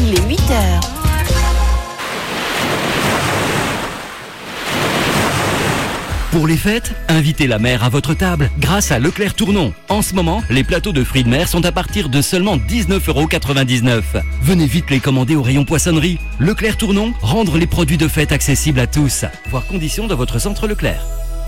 Il est 8h. Pour les fêtes, invitez la mer à votre table grâce à Leclerc Tournon. En ce moment, les plateaux de fruits de mer sont à partir de seulement 19,99 €. Venez vite les commander au rayon poissonnerie. Leclerc Tournon, rendre les produits de fête accessibles à tous. Voir conditions dans votre centre Leclerc.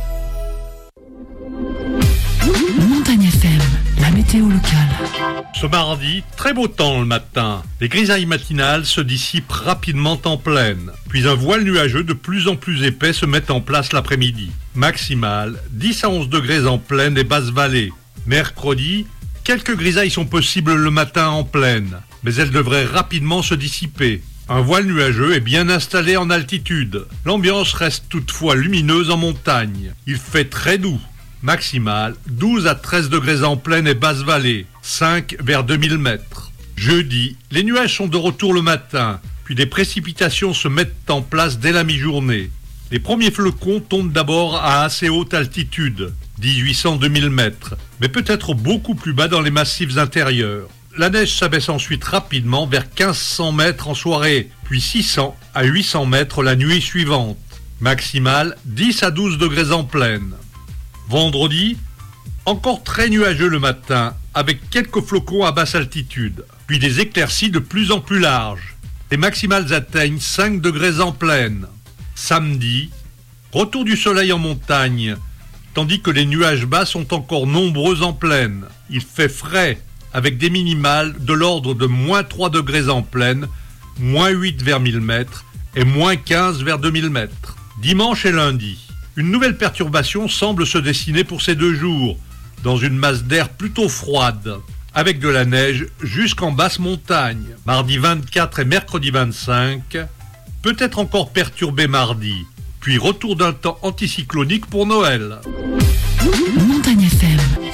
Montagne FM, la météo locale. Ce mardi, très beau temps le matin. Les grisailles matinales se dissipent rapidement en plaine. Puis un voile nuageux de plus en plus épais se met en place l'après-midi. Maximale, 10 à 11 degrés en plaine et basse vallée. Mercredi, quelques grisailles sont possibles le matin en plaine, mais elles devraient rapidement se dissiper. Un voile nuageux est bien installé en altitude. L'ambiance reste toutefois lumineuse en montagne. Il fait très doux. Maximale, 12 à 13 degrés en plaine et basse vallée, 5 vers 2000 mètres. Jeudi, les nuages sont de retour le matin, puis des précipitations se mettent en place dès la mi-journée. Les premiers flocons tombent d'abord à assez haute altitude, 1800-2000 mètres, mais peut-être beaucoup plus bas dans les massifs intérieurs. La neige s'abaisse ensuite rapidement vers 1500 mètres en soirée, puis 600 à 800 mètres la nuit suivante. Maximale, 10 à 12 degrés en plaine. Vendredi, encore très nuageux le matin, avec quelques flocons à basse altitude, puis des éclaircies de plus en plus larges. Les maximales atteignent 5 degrés en plaine. Samedi, retour du soleil en montagne, tandis que les nuages bas sont encore nombreux en plaine. Il fait frais, avec des minimales de l'ordre de moins 3 degrés en plaine, moins 8 vers 1000 mètres et moins 15 vers 2000 mètres. Dimanche et lundi, une nouvelle perturbation semble se dessiner pour ces 2 jours, dans une masse d'air plutôt froide, avec de la neige jusqu'en basse montagne. Mardi 24 et mercredi 25, peut-être encore perturbé mardi, puis retour d'un temps anticyclonique pour Noël. Montagne FM.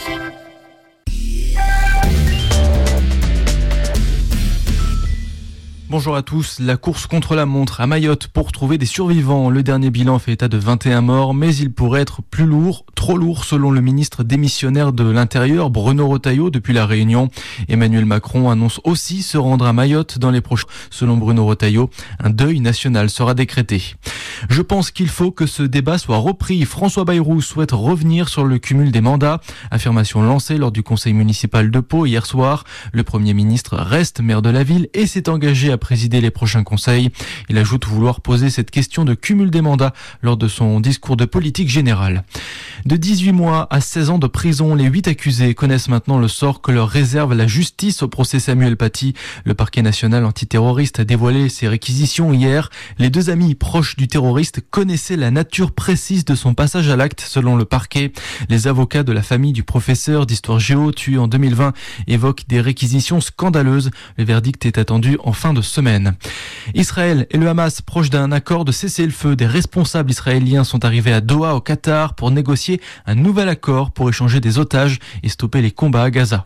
Bonjour à tous, la course contre la montre à Mayotte pour trouver des survivants. Le dernier bilan fait état de 21 morts, mais il pourrait être plus lourd, trop lourd selon le ministre démissionnaire de l'Intérieur, Bruno Retailleau, depuis la Réunion. Emmanuel Macron annonce aussi se rendre à Mayotte dans les prochains. Selon Bruno Retailleau, un deuil national sera décrété. Je pense qu'il faut que ce débat soit repris. François Bayrou souhaite revenir sur le cumul des mandats. Affirmation lancée lors du conseil municipal de Pau hier soir. Le Premier ministre reste maire de la ville et s'est engagé à présider les prochains conseils. Il ajoute vouloir poser cette question de cumul des mandats lors de son discours de politique générale. De 18 mois à 16 ans de prison, les 8 accusés connaissent maintenant le sort que leur réserve la justice au procès Samuel Paty. Le parquet national antiterroriste a dévoilé ses réquisitions hier. Les 2 amis proches du terroriste connaissaient la nature précise de son passage à l'acte selon le parquet. Les avocats de la famille du professeur d'histoire géo tué en 2020 évoquent des réquisitions scandaleuses. Le verdict est attendu en fin de semaine. Israël et le Hamas proches d'un accord de cessez-le-feu. Des responsables israéliens sont arrivés à Doha au Qatar pour négocier un nouvel accord pour échanger des otages et stopper les combats à Gaza.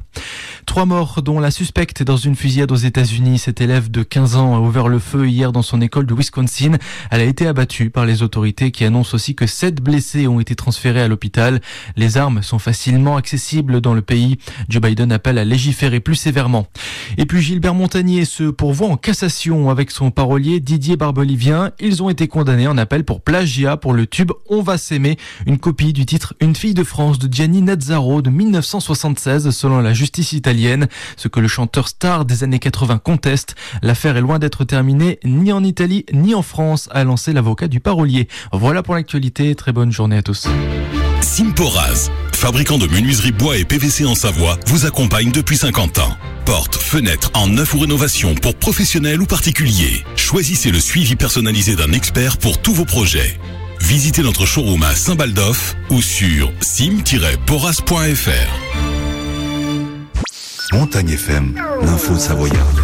3 morts, dont la suspecte dans une fusillade aux États-Unis. Cette élève de 15 ans a ouvert le feu hier dans son école de Wisconsin. Elle a été abattue par les autorités qui annoncent aussi que 7 blessés ont été transférés à l'hôpital. Les armes sont facilement accessibles dans le pays. Joe Biden appelle à légiférer plus sévèrement. Et puis Gilbert Montagnier se pourvoit en cassation avec son parolier Didier Barbelivien. Ils ont été condamnés en appel pour plagiat pour le tube On va s'aimer, une copie du titre Une fille de France de Gianni Nazzaro de 1976 selon la justice italienne. Ce que le chanteur star des années 80 conteste. L'affaire est loin d'être terminée ni en Italie ni en France, a lancé l'avocat du parolier. Voilà pour l'actualité, très bonne journée à tous. Simporaz, fabricant de menuiserie bois et PVC en Savoie, vous accompagne depuis 50 ans. Portes, fenêtres en neuf ou rénovation pour professionnels ou particuliers. Choisissez le suivi personnalisé d'un expert pour tous vos projets. Visitez notre showroom à Saint-Baldoff ou sur sim-poras.fr. Montagne FM, l'info savoyarde.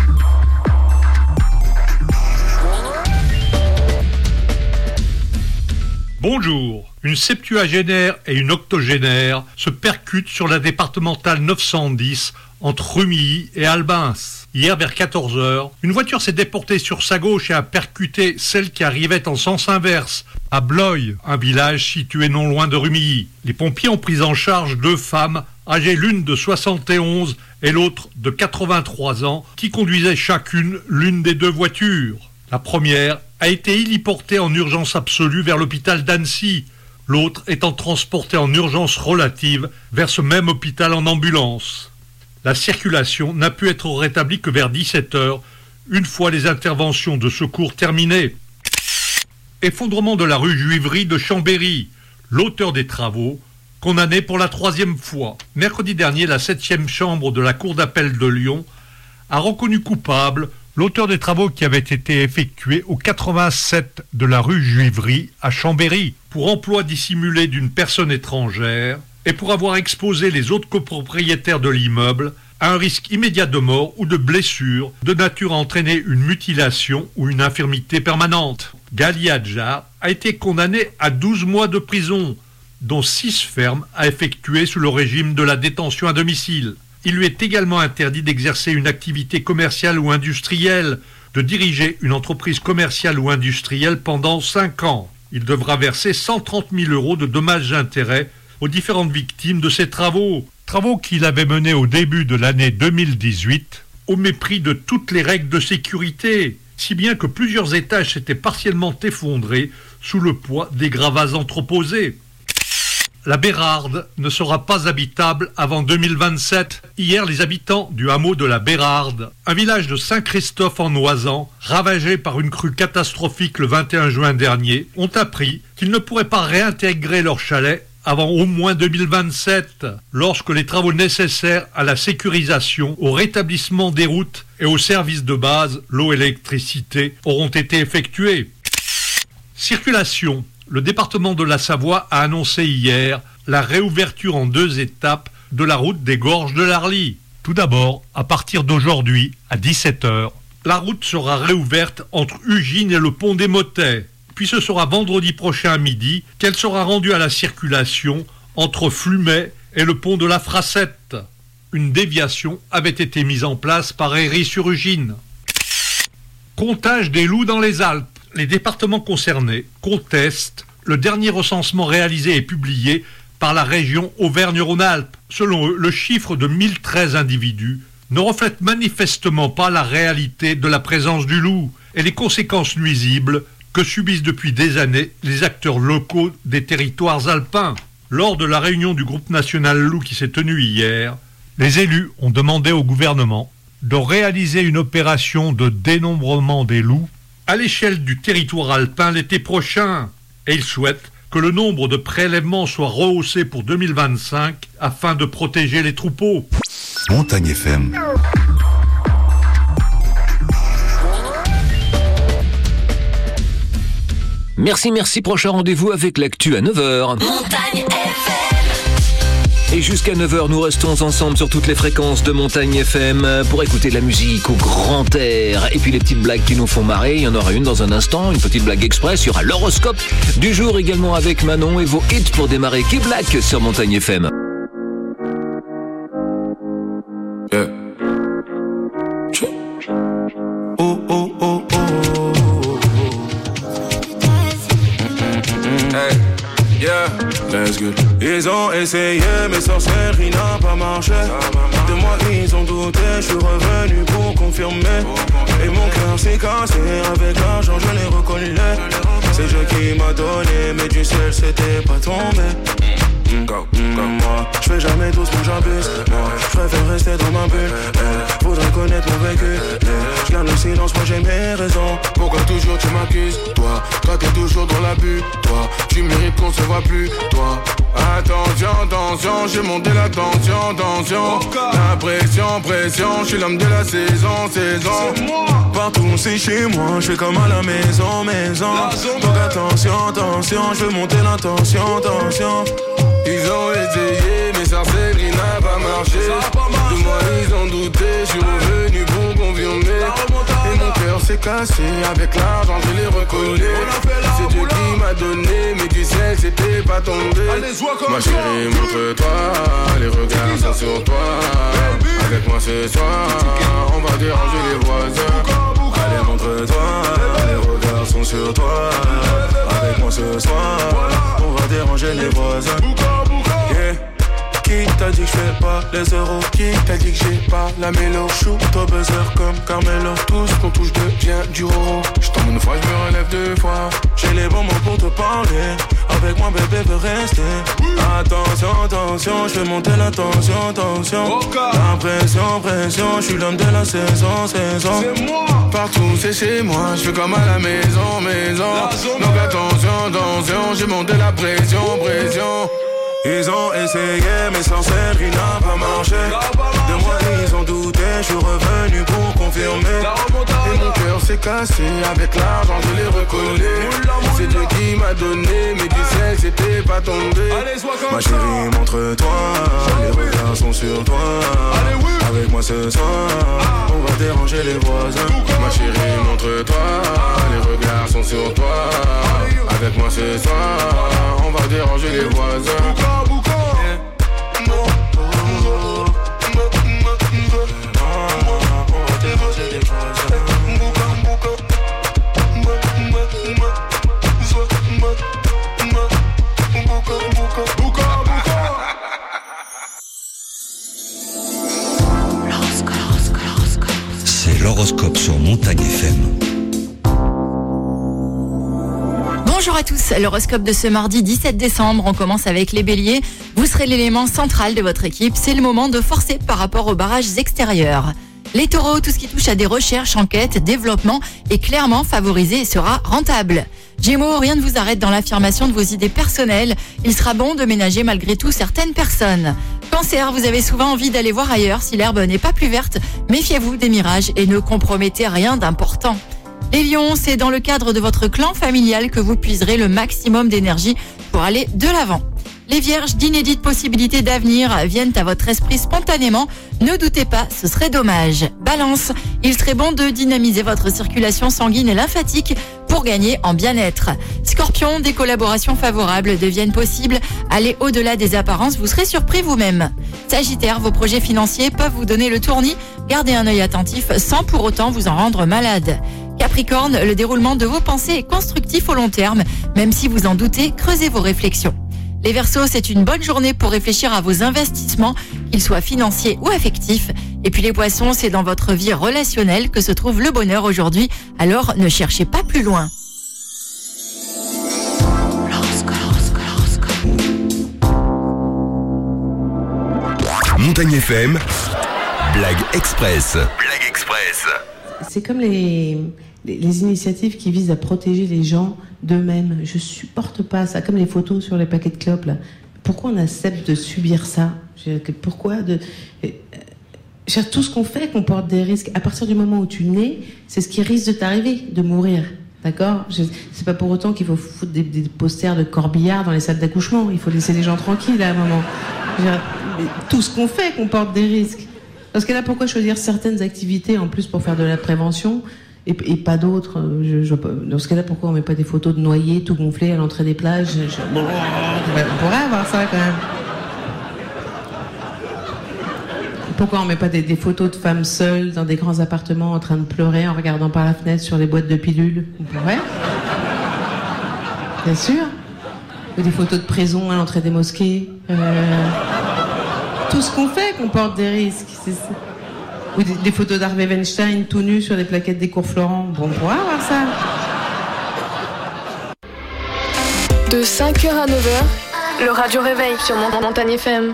Bonjour. Une septuagénaire et une octogénaire se percutent sur la départementale 910 entre Rumilly et Albins. Hier vers 14h, une voiture s'est déportée sur sa gauche et a percuté celle qui arrivait en sens inverse, à Bloye, un village situé non loin de Rumilly. Les pompiers ont pris en charge 2 femmes, âgées l'une de 71 et l'autre de 83 ans qui conduisaient chacune l'une des deux voitures. La première a été héliportée en urgence absolue vers l'hôpital d'Annecy, l'autre étant transportée en urgence relative vers ce même hôpital en ambulance. La circulation n'a pu être rétablie que vers 17h, une fois les interventions de secours terminées. Effondrement de la rue Juivry de Chambéry. L'auteur des travaux, condamné pour la 3e fois. Mercredi dernier, la 7e chambre de la Cour d'appel de Lyon a reconnu coupable l'auteur des travaux qui avaient été effectués au 87 de la rue Juivry à Chambéry pour emploi dissimulé d'une personne étrangère et pour avoir exposé les autres copropriétaires de l'immeuble à un risque immédiat de mort ou de blessure de nature à entraîner une mutilation ou une infirmité permanente. Gali Adjar a été condamné à 12 mois de prison, dont 6 fermes à effectuer sous le régime de la détention à domicile. Il lui est également interdit d'exercer une activité commerciale ou industrielle, de diriger une entreprise commerciale ou industrielle pendant 5 ans. Il devra verser 130 000 € de dommages et intérêts aux différentes victimes de ces travaux. Travaux qu'il avait menés au début de l'année 2018, au mépris de toutes les règles de sécurité, si bien que plusieurs étages s'étaient partiellement effondrés sous le poids des gravats entreposés. La Bérarde ne sera pas habitable avant 2027. Hier, les habitants du hameau de la Bérarde, un village de Saint-Christophe en Oisans, ravagé par une crue catastrophique le 21 juin dernier, ont appris qu'ils ne pourraient pas réintégrer leur chalet avant au moins 2027, lorsque les travaux nécessaires à la sécurisation, au rétablissement des routes et aux services de base, l'eau et l'électricité, auront été effectués. Circulation. Le département de la Savoie a annoncé hier la réouverture en 2 étapes de la route des Gorges de l'Arly. Tout d'abord, à partir d'aujourd'hui, à 17h, la route sera réouverte entre Ugine et le pont des Motets. Puis ce sera vendredi prochain à midi qu'elle sera rendue à la circulation entre Flumet et le pont de la Fracette. Une déviation avait été mise en place par Héry-sur-Ugine. Comptage des loups dans les Alpes. Les départements concernés contestent le dernier recensement réalisé et publié par la région Auvergne-Rhône-Alpes. Selon eux, le chiffre de 1013 individus ne reflète manifestement pas la réalité de la présence du loup et les conséquences nuisibles que subissent depuis des années les acteurs locaux des territoires alpins. Lors de la réunion du groupe national loup qui s'est tenue hier, les élus ont demandé au gouvernement de réaliser une opération de dénombrement des loups à l'échelle du territoire alpin l'été prochain. Et ils souhaitent que le nombre de prélèvements soit rehaussé pour 2025 afin de protéger les troupeaux. Montagne FM. Merci, prochain rendez-vous avec l'actu à 9h. Montagne FM. Et jusqu'à 9h, nous restons ensemble sur toutes les fréquences de Montagne FM pour écouter de la musique au grand air. Et puis les petites blagues qui nous font marrer, il y en aura une dans un instant, une petite blague express. Il y aura l'horoscope du jour également avec Manon et vos hits pour démarrer Key Black sur Montagne FM. Yeah. Oh, oh, oh, oh. Hey, yeah, let's go. Ils ont essayé, mais sorcellerie n'a pas marché. De moi ils ont douté, je suis revenu pour confirmer. Et mon cœur s'est cassé, avec l'argent je l'ai reconnu. C'est Dieu qui m'a donné, mais du ciel c'était pas tombé. Comme moi, je fais jamais doucement, j'abuse. Moi, je préfère rester dans ma bulle. Faudrait connaître mon vécu. Je garde le silence, moi j'ai mes raisons. Pourquoi toujours tu m'accuses, toi? Toi t'es toujours dans l'abus, toi. Tu mérites qu'on se voit plus, toi. Attention, j'ai monté la tension. La pression, je suis l'homme de la saison. Partout c'est chez moi, je suis comme à la maison. Donc attention, je veux monter la tension. Ils ont essayé, mais sorcellerie n'a pas marché. De moi ils ont douté, je suis revenu pour confirmer. Et mon cœur s'est cassé, avec l'argent je l'ai reconnu. C'est Dieu qui m'a donné, mais du ciel c'était pas tombé. Ma chérie, montre-toi, les regards sont sur toi. Avec moi ce soir, on va déranger les voisins. Allez, montre-toi, les regards sont sur toi. Avec moi ce soir, on va déranger les voisins. Yeah. Qui t'a t'a dit que je fais pas les euros? Qui t'a dit que j'ai pas la mélo? Shoot au buzzer comme Carmelo. Tout ce qu'on touche devient du roro. J'tombe une fois, j'me relève deux fois. J'ai les bons mots pour te parler. Avec moi bébé veut rester. Attention, attention, j'fais monter la tension, tension. La pression, pression, j'suis l'homme de la saison, saison. C'est moi. Partout c'est chez moi, j'fais comme à la maison, maison. Donc attention, attention, j'ai monté la pression, pression. Ils ont essayé mais sans celle-ci n'a pas marché. De moi ils ont douté, je suis revenu pour confirmer. Et mon cœur s'est cassé, avec l'argent je l'ai recollé. C'est Dieu qui m'a donné, mais du ciel c'était pas tombé. Ma chérie montre-toi, les regards sont sur toi. Avec moi ce soir, on va déranger les voisins. Ma chérie montre-toi, les regards sont sur toi. Avec moi ce soir, on va déranger les voisins. C'est l'horoscope sur Montagne FM. Bonjour à tous, l'horoscope de ce mardi 17 décembre, on commence avec les béliers. Vous serez l'élément central de votre équipe, c'est le moment de forcer par rapport aux barrages extérieurs. Les taureaux, tout ce qui touche à des recherches, enquêtes, développement est clairement favorisé et sera rentable. Gémeaux, rien ne vous arrête dans l'affirmation de vos idées personnelles, il sera bon de ménager malgré tout certaines personnes. Cancer, vous avez souvent envie d'aller voir ailleurs si l'herbe n'est pas plus verte, méfiez-vous des mirages et ne compromettez rien d'important. Les lions, c'est dans le cadre de votre clan familial que vous puiserez le maximum d'énergie pour aller de l'avant. Les vierges, d'inédites possibilités d'avenir viennent à votre esprit spontanément. Ne doutez pas, ce serait dommage. Balance, il serait bon de dynamiser votre circulation sanguine et lymphatique pour gagner en bien-être. Scorpion, des collaborations favorables deviennent possibles. Allez au-delà des apparences, vous serez surpris vous-même. Sagittaire, vos projets financiers peuvent vous donner le tournis. Gardez un œil attentif sans pour autant vous en rendre malade. Capricorne, le déroulement de vos pensées est constructif au long terme. Même si vous en doutez, creusez vos réflexions. Les Verseaux, c'est une bonne journée pour réfléchir à vos investissements, qu'ils soient financiers ou affectifs. Et puis les Poissons, c'est dans votre vie relationnelle que se trouve le bonheur aujourd'hui. Alors ne cherchez pas plus loin. Montagne FM, Blague Express. Blague Express. C'est comme les initiatives qui visent à protéger les gens d'eux-mêmes. Je supporte pas ça, comme les photos sur les paquets de clopes là. Pourquoi on accepte de subir ça? Pourquoi tout ce qu'on fait comporte des risques. À partir du moment où tu nais, c'est ce qui risque de t'arriver, de mourir. D'accord? C'est pas pour autant qu'il faut foutre des posters de corbillard dans les salles d'accouchement. Il faut laisser les gens tranquilles à un moment. Tout ce qu'on fait comporte des risques. Parce que là, pourquoi choisir certaines activités en plus pour faire de la prévention et pas d'autres? Dans ce cas-là, pourquoi on met pas des photos de noyés tout gonflés à l'entrée des plages? On pourrait avoir ça quand même. Pourquoi on met pas des photos de femmes seules dans des grands appartements en train de pleurer en regardant par la fenêtre sur les boîtes de pilules? On pourrait. Bien sûr. Ou des photos de prison à l'entrée des mosquées. Tout ce qu'on fait comporte des risques. Ou des photos d'Harvey Weinstein tout nu sur les plaquettes des cours Florent. Bon, on pourra voir ça. De 5h à 9h, le Radio Réveil sur Montagne FM.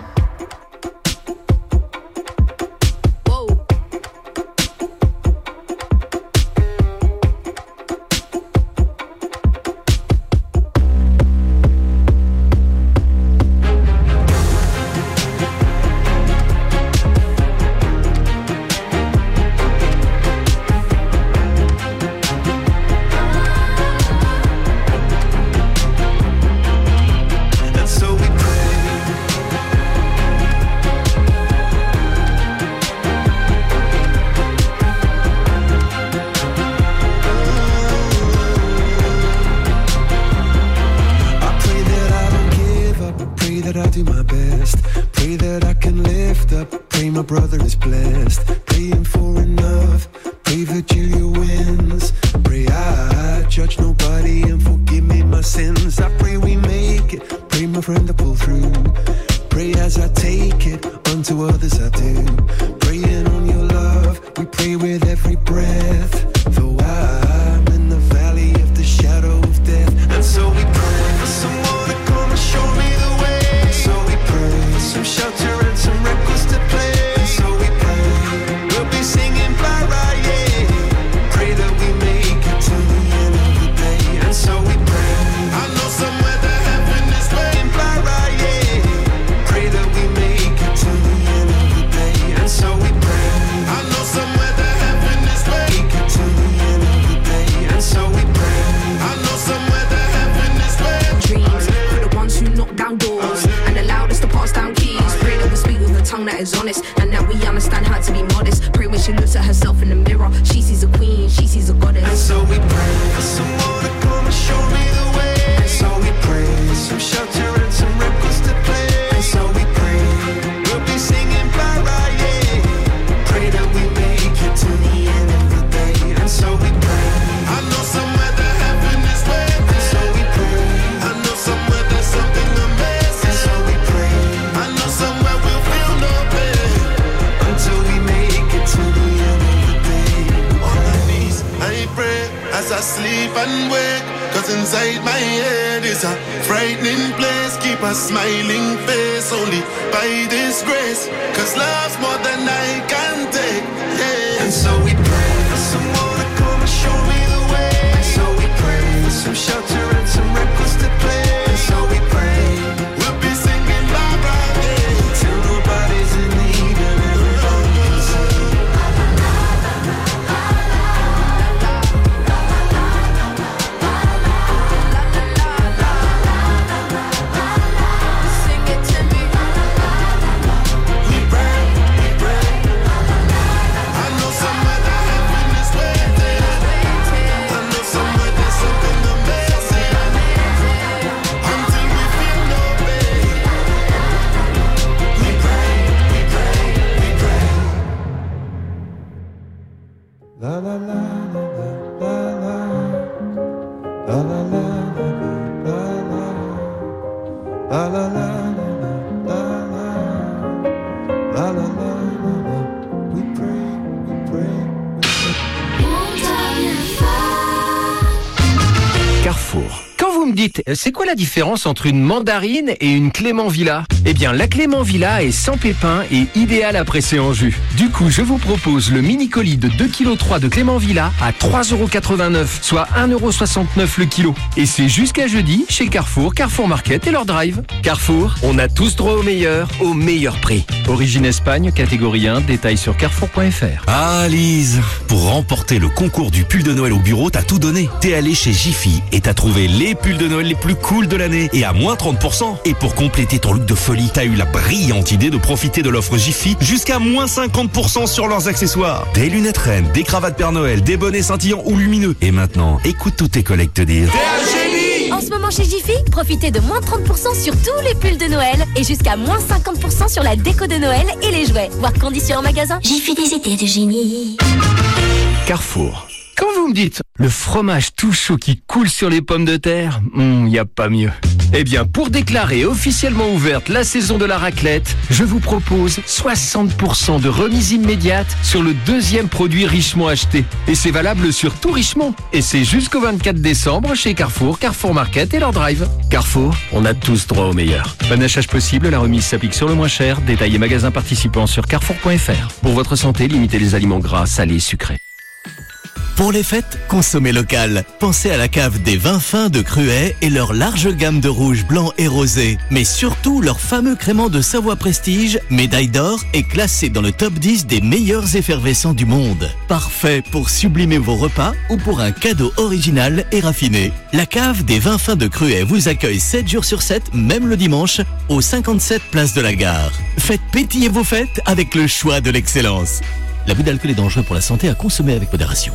Pray as I take it, unto others I do. Praying on your love, we pray with every breath. Though I'm in the valley of the shadow of death. And so we pray for someone to come and show me the way. And so we pray for some shelter and some records to play. And so we pray, we'll be singing Bara, yeah. Pray that we make it to the end of the day. And so we pray, I know somewhere that heaven is waiting, Bara, yeah. Pray that we make it to the end of the day. And so we pray, I know somewhere that heaven is waiting, make it to the end of the day. And so we pray, I know somewhere that heaven is waiting. Dreams for the ones who knock down doors and allowed us to pass down keys. Pray that we speak with a tongue that is honest and that we understand how to be modest. Pray when she looks at herself in the mirror, she sees a queen, she sees a goddess. And so we pray for someone to come and show me the way. And so we pray for some shelter and some records to play. And so we pray, we'll be singing Bara, yeah. Pray that we make it to the end of the day. And so we pray, I know somewhere that heaven is waiting. And so we pray, I know somewhere there's something amazing. And so we pray, I know somewhere we'll feel no pain until we make it to the end of the day. On my knees, I pray as I sleep and wake. Cause inside my head is a frightening place. Keep a smiling face only by this grace. Cause love's more than I can take, yeah. And so we pray for someone to come and show me the way. And so we pray for some shelter and some records to play. And so we pray, we'll be singing Bara, yeah. Till nobody's in need and everybody's singing. Sing it to me. We pray, we pray. I know somewhere that heaven is waiting. I know somewhere there's something amazing. Until we feel no pain. We pray, we pray, we pray. La la la la la la la la la la la la la la. La la la la la, we pray, we pray. Carrefour. Quand vous me dites, c'est quoi la différence entre une mandarine et une Clément Villa ? Eh bien, la Clément Villa est sans pépins et idéale à presser en jus. Du coup, je vous propose le mini colis de 2,3 kg de Clément Villa à 3,89 €, soit 1,69 € le kilo. Et c'est jusqu'à jeudi chez Carrefour, Carrefour Market et leur drive. Carrefour, on a tous droit au meilleur prix. Origine Espagne, catégorie 1, détail sur carrefour.fr. Ah Lise, pour remporter le concours du pull de Noël au bureau, t'as tout donné. T'es allé chez Jiffy et t'as trouvé les pulls de Noël les plus cool de l'année et à moins 30%. Et pour compléter ton look de folie, t'as eu la brillante idée de profiter de l'offre Jiffy jusqu'à moins 50% sur leurs accessoires. Des lunettes reines, des cravates Père Noël, des bonnets scintillants ou lumineux. Et maintenant, écoute tous tes collègues te dire... En ce moment chez Jiffy, profitez de moins 30% sur tous les pulls de Noël et jusqu'à moins 50% sur la déco de Noël et les jouets. Voir conditions en magasin. Jiffy, des idées de génie. Carrefour. Quand vous me dites le fromage tout chaud qui coule sur les pommes de terre, y a pas mieux. Eh bien, pour déclarer officiellement ouverte la saison de la raclette, je vous propose 60% de remise immédiate sur le deuxième produit Richemont acheté. Et c'est valable sur tout Richemont. Et c'est jusqu'au 24 décembre chez Carrefour, Carrefour Market et leur drive. Carrefour, on a tous droit au meilleur. Bon achat possible, la remise s'applique sur le moins cher. Détails et magasins participants sur carrefour.fr. Pour votre santé, limitez les aliments gras, salés, sucrés. Pour les fêtes, consommez local. Pensez à la cave des vins fins de Cruet et leur large gamme de rouges, blancs et rosés. Mais surtout leur fameux crément de Savoie Prestige, médaille d'or, est classé dans le top 10 des meilleurs effervescents du monde. Parfait pour sublimer vos repas ou pour un cadeau original et raffiné. La cave des vins fins de Cruet vous accueille 7 jours sur 7, même le dimanche, au 57 place de la Gare. Faites pétiller vos fêtes avec le choix de l'excellence. L'abus d'alcool est dangereux pour la santé, à consommer avec modération.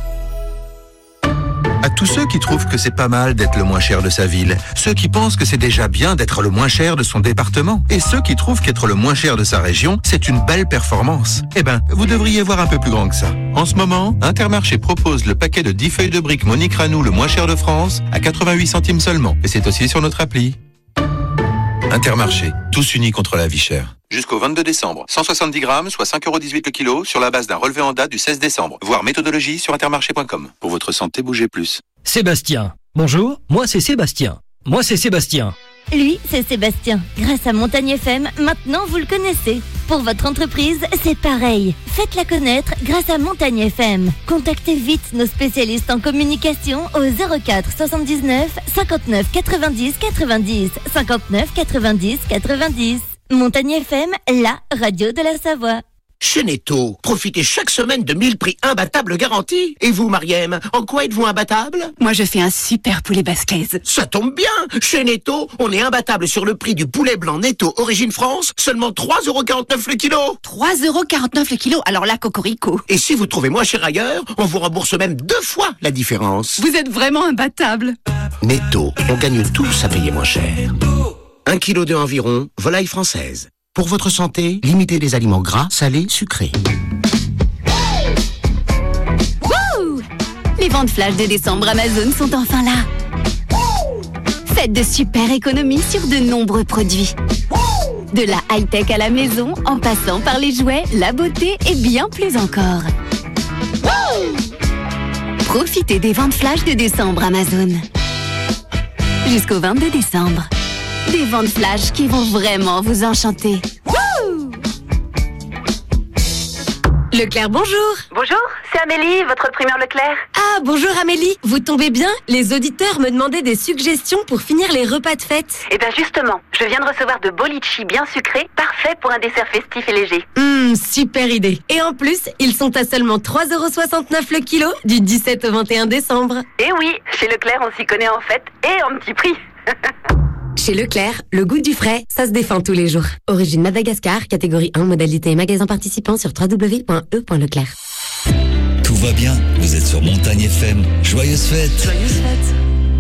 À tous ceux qui trouvent que c'est pas mal d'être le moins cher de sa ville, ceux qui pensent que c'est déjà bien d'être le moins cher de son département, et ceux qui trouvent qu'être le moins cher de sa région, c'est une belle performance. Eh ben, vous devriez voir un peu plus grand que ça. En ce moment, Intermarché propose le paquet de 10 feuilles de briques Monique Ranou le moins cher de France à 88 centimes seulement. Et c'est aussi sur notre appli. Intermarché, tous unis contre la vie chère. Jusqu'au 22 décembre, 170 grammes, soit 5,18€ le kilo, sur la base d'un relevé en date du 16 décembre. Voir méthodologie sur intermarché.com. Pour votre santé, bougez plus. Sébastien. Bonjour, moi c'est Sébastien. Moi c'est Sébastien. Lui, c'est Sébastien. Grâce à Montagne FM, maintenant vous le connaissez. Pour votre entreprise, c'est pareil. Faites-la connaître grâce à Montagne FM. Contactez vite nos spécialistes en communication au 04 79 59 90 90 59 90 90. Montagne FM, la radio de la Savoie. Chez Netto, profitez chaque semaine de 1000 prix imbattables garantis. Et vous, Mariem, en quoi êtes-vous imbattable? Moi, je fais un super poulet basquez. Ça tombe bien. Chez Netto, on est imbattable sur le prix du poulet blanc Netto Origine France, seulement 3,49€ le kilo. 3,49€ le kilo, alors là, cocorico. Et si vous trouvez moins cher ailleurs, on vous rembourse même 2 fois la différence. Vous êtes vraiment imbattable. Netto, on gagne tous à payer moins cher. 1 kg de environ, volaille française. Pour votre santé, limitez les aliments gras, salés, sucrés. Wouh! Les ventes flash de décembre Amazon sont enfin là. Faites de super économies sur de nombreux produits. De la high-tech à la maison, en passant par les jouets, la beauté et bien plus encore. Profitez des ventes flash de décembre Amazon. Jusqu'au 22 décembre. Des ventes flash qui vont vraiment vous enchanter. Wouh! Leclerc, bonjour. Bonjour, c'est Amélie, votre primeur Leclerc. Ah, bonjour Amélie. Vous tombez bien? Les auditeurs me demandaient des suggestions pour finir les repas de fête. Eh bien justement, je viens de recevoir de beaux litchis bien sucrés, parfaits pour un dessert festif et léger. Super idée. Et en plus, ils sont à seulement 3,69€ le kilo du 17 au 21 décembre. Eh oui, chez Leclerc, on s'y connaît en fait et en petit prix. Chez Leclerc, le goût du frais, ça se défend tous les jours. Origine Madagascar, catégorie 1, modalité magasin participant sur www.e.leclerc. Tout va bien, vous êtes sur Montagne FM. Joyeuses fêtes. Joyeuses fêtes.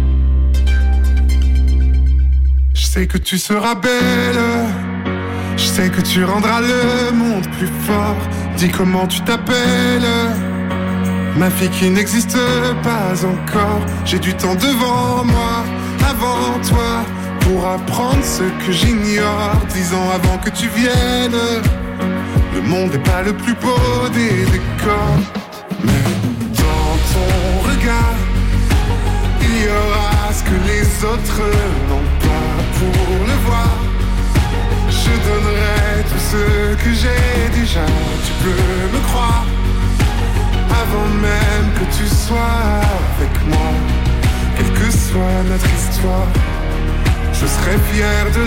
Je sais que tu seras belle, je sais que tu rendras le monde plus fort. Dis comment tu t'appelles, ma fille qui n'existe pas encore. J'ai du temps devant moi, avant toi, pour apprendre ce que j'ignore. 10 ans avant que tu viennes, le monde n'est pas le plus beau des décors. Mais dans ton regard, il y aura ce que les autres n'ont pas. Pour le voir, je donnerai tout ce que j'ai déjà. Tu peux me croire, avant même que tu sois avec moi. Quelle que soit notre histoire, je serai fier de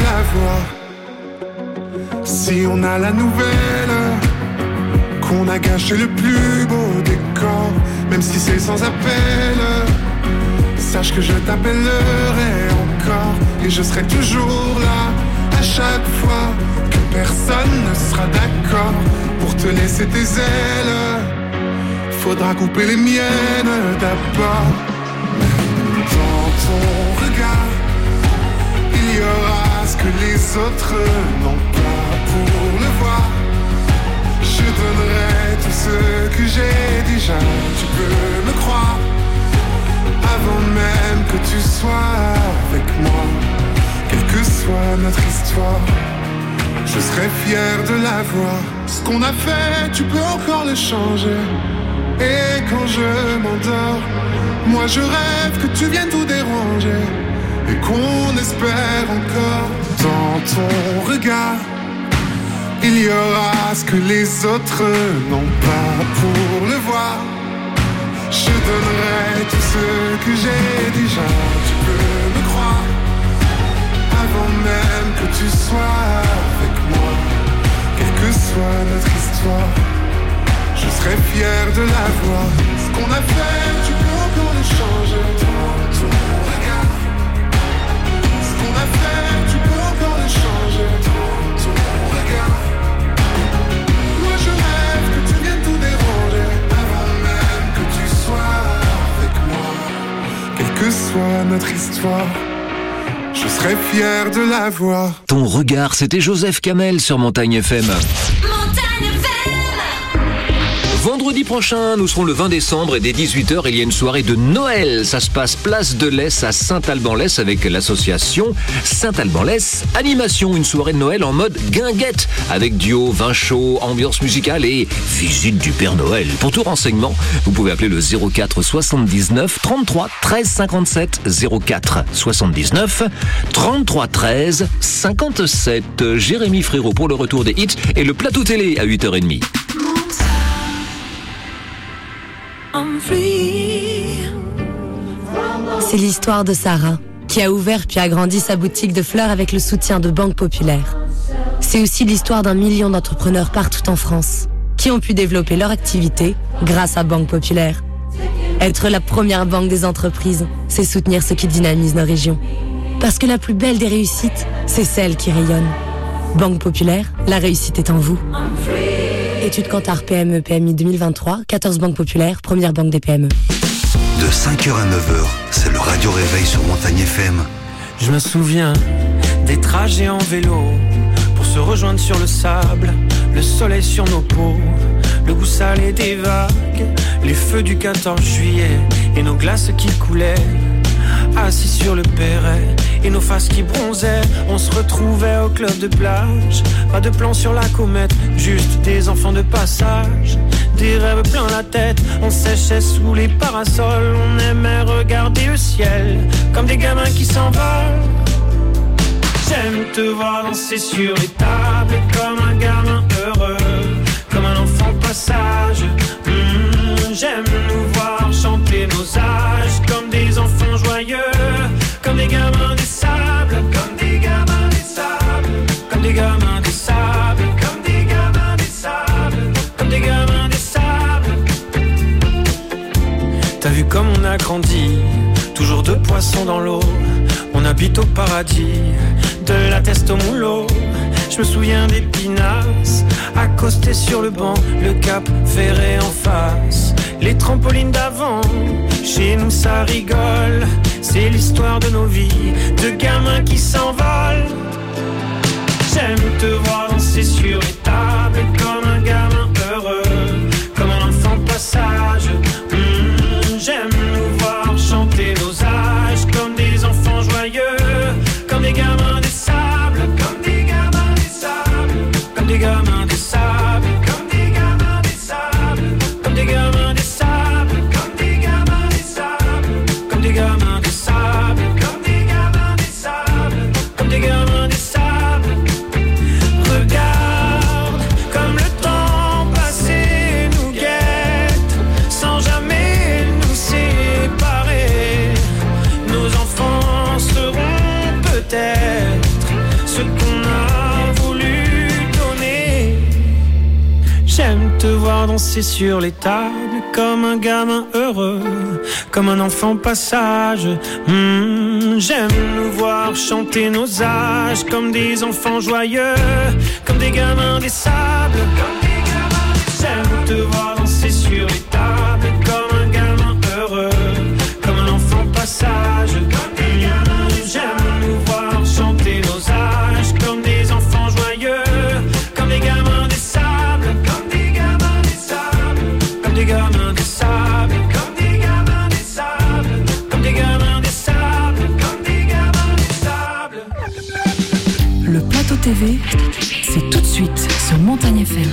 la voir. Si on a la nouvelle qu'on a gâché le plus beau décor, même si c'est sans appel, sache que je t'appellerai encore. Et je serai toujours là, à chaque fois que personne ne sera d'accord pour te laisser tes ailes. Faudra couper les miennes d'abord. Dans ton regard, il y aura ce que les autres n'ont pas. Pour le voir, je donnerai tout ce que j'ai déjà. Tu peux me croire, avant même que tu sois avec moi. Quelle que soit notre histoire, je serai fier de la voir. Ce qu'on a fait, tu peux encore le changer. Et quand je m'endors, moi je rêve que tu viennes tout déranger. Et qu'on espère encore. Dans ton regard, il y aura ce que les autres n'ont pas. Pour le voir, je donnerai tout ce que j'ai déjà. Tu peux me croire, avant même que tu sois avec moi. Quelle que soit notre histoire, je serai fier de la voir. Ce qu'on a fait, tu peux encore le changer. Dans ton regard, ce qu'on a fait, tu peux encore le changer. Dans ton regard, moi je rêve que tu viennes tout déranger. Avant même que tu sois avec moi. Quelle que soit notre histoire, je serai fier de la voir. Ton regard, c'était Joseph Kamel sur Montagne FM. Montagne FM. Vendredi prochain, nous serons le 20 décembre et dès 18h, il y a une soirée de Noël. Ça se passe place de l'Ess à Saint-Alban-l'Ess avec l'association Saint-Alban-l'Ess Animation. Une soirée de Noël en mode guinguette avec duo, vin chaud, ambiance musicale et visite du Père Noël. Pour tout renseignement, vous pouvez appeler le 04 79 33 13 57 04 79 33 13 57. Jérémy Frérot pour le retour des hits et le plateau télé à 8h30. C'est l'histoire de Sarah, qui a ouvert puis agrandi sa boutique de fleurs avec le soutien de Banque Populaire. C'est aussi l'histoire d'un million d'entrepreneurs partout en France, qui ont pu développer leur activité grâce à Banque Populaire. Être la première banque des entreprises, c'est soutenir ce qui dynamise nos régions. Parce que la plus belle des réussites, c'est celle qui rayonne. Banque Populaire, la réussite est en vous. Étude Kantar PME PMI 2023, 14 banques populaires, première banque des PME. De 5h à 9h, c'est le Radio Réveil sur Montagne FM. Je me souviens des trajets en vélo pour se rejoindre sur le sable, le soleil sur nos peaux, le goût salé des vagues, les feux du 14 juillet et nos glaces qui coulaient. Assis sur le perret et nos faces qui bronzaient, on se retrouvait au club de plage. Pas de plan sur la comète, juste des enfants de passage. Des rêves plein la tête, on séchait sous les parasols. On aimait regarder le ciel comme des gamins qui s'envolent. J'aime te voir danser sur les tables comme un gamin heureux, comme un enfant passage. J'aime nous voir chanter nos âges comme des enfants joyeux, comme des gamins des sables, comme des gamins des sables, comme des gamins des sables, comme des gamins des sables, comme des gamins des sables. T'as vu comme on a grandi, toujours deux poissons dans l'eau. On habite au paradis, de la teste au moulot. Je me souviens des pinasses, accostés sur le banc, le cap ferré en face. Les trampolines d'avant, chez nous ça rigole. C'est l'histoire de nos vies, de gamins qui s'envolent. J'aime te voir danser sur les tables comme un gamin heureux, comme un enfant passage. J'aime nous voir chanter nos âges comme des enfants joyeux, comme des gamins des sables, comme des gamins des sables, comme des gamins des sables, comme des gamins des sables, comme des gamins des sables, comme des gamins des sables, comme des gamins des sables, comme des gamins des sables, comme des gamins des sables. Regarde comme le temps passé nous guette, sans jamais nous séparer. Nos enfants seront peut-être ce qu'on a voulu donner. J'aime te voir danser sur les tables comme un gamin heureux, comme un enfant passage. J'aime nous voir chanter nos âges comme des enfants joyeux, comme des gamins des sables, comme des gamins des sables. J'aime te voir danser sur les tables comme un gamin heureux, comme un enfant passage, comme des gamins des sables. J'aime nous voir chanter nos âges comme des enfants joyeux, comme des gamins des sables, comme des gamins des sables, comme des gamins des sables, comme des gamins des sables, comme des gamins des sables, comme des gamins des sables. Le plateau TV, c'est tout de suite sur Montagne FM.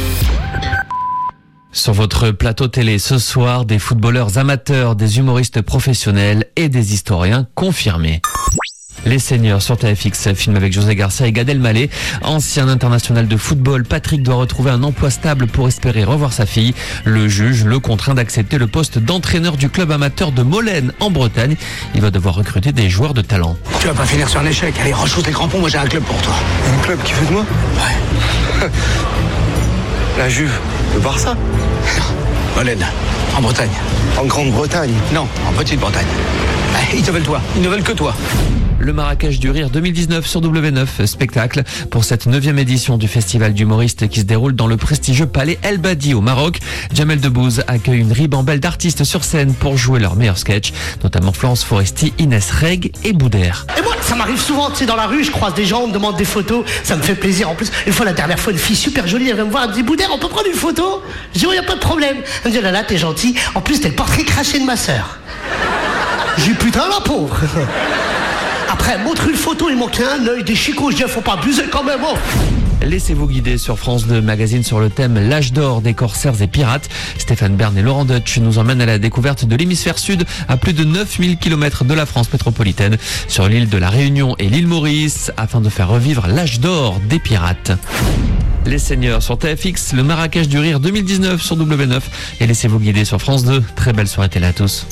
Sur votre plateau télé ce soir, des footballeurs amateurs, des humoristes professionnels et des historiens confirmés. Les Seniors sur TFX, film avec José Garcia et Gad Elmaleh. Ancien international de football, Patrick doit retrouver un emploi stable pour espérer revoir sa fille. Le juge le contraint d'accepter le poste d'entraîneur du club amateur de Molène en Bretagne. Il va devoir recruter des joueurs de talent. Tu vas pas finir sur un échec. Allez, rechausse les crampons, moi j'ai un club pour toi. Un club qui fait de moi? Ouais. La Juve, le Barça? Molène, en Bretagne. En Grande-Bretagne? Non, en Petite-Bretagne. Ils te veulent toi, ils ne veulent que toi. Le Marrakech du Rire 2019 sur W9, spectacle pour cette 9e édition du festival d'humoristes qui se déroule dans le prestigieux palais El Badi au Maroc. Jamel Debbouze accueille une ribambelle d'artistes sur scène pour jouer leurs meilleurs sketchs, notamment Florence Foresti, Inès Reg et Boudère. Et moi, ça m'arrive souvent, tu sais, dans la rue, je croise des gens, on me demande des photos, ça me fait plaisir. En plus, une fois, la dernière fois, une fille super jolie, elle vient me voir, elle me dit, Boudère, on peut prendre une photo? Je dis, oh, y a pas de problème. Elle me dit, oh là là, t'es gentil. En plus, t'es le portrait craché de ma sœur. J'ai dit, putain, la pauvre. Après, elle montre une photo, il manquait un œil, des chicots, je dis, faut pas abuser quand même, oh. Laissez-vous guider sur France 2 Magazine sur le thème L'âge d'or des corsaires et pirates. Stéphane Bern et Laurent Deutsch nous emmènent à la découverte de l'hémisphère sud à plus de 9000 km de la France métropolitaine, sur l'île de la Réunion et l'île Maurice, afin de faire revivre l'âge d'or des pirates. Les seigneurs sur TFX, le Marrakech du Rire 2019 sur W9 et laissez-vous guider sur France 2. Très belle soirée télé à tous.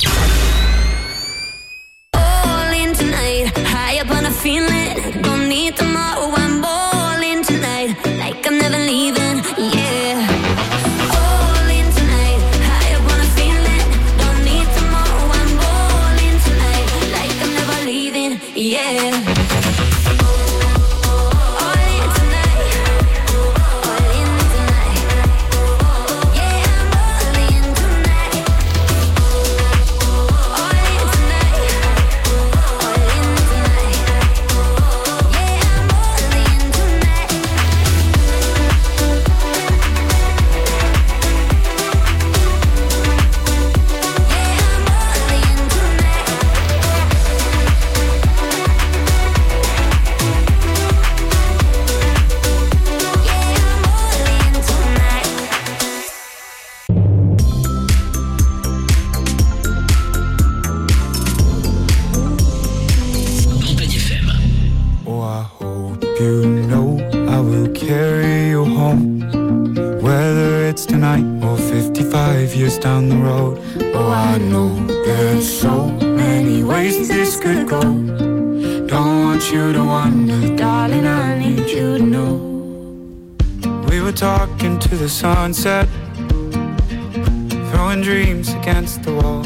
Down the road. Oh, I know there's so many ways this could go. Don't want you to wonder, darling, I need you to know. We were talking to the sunset, throwing dreams against the wall.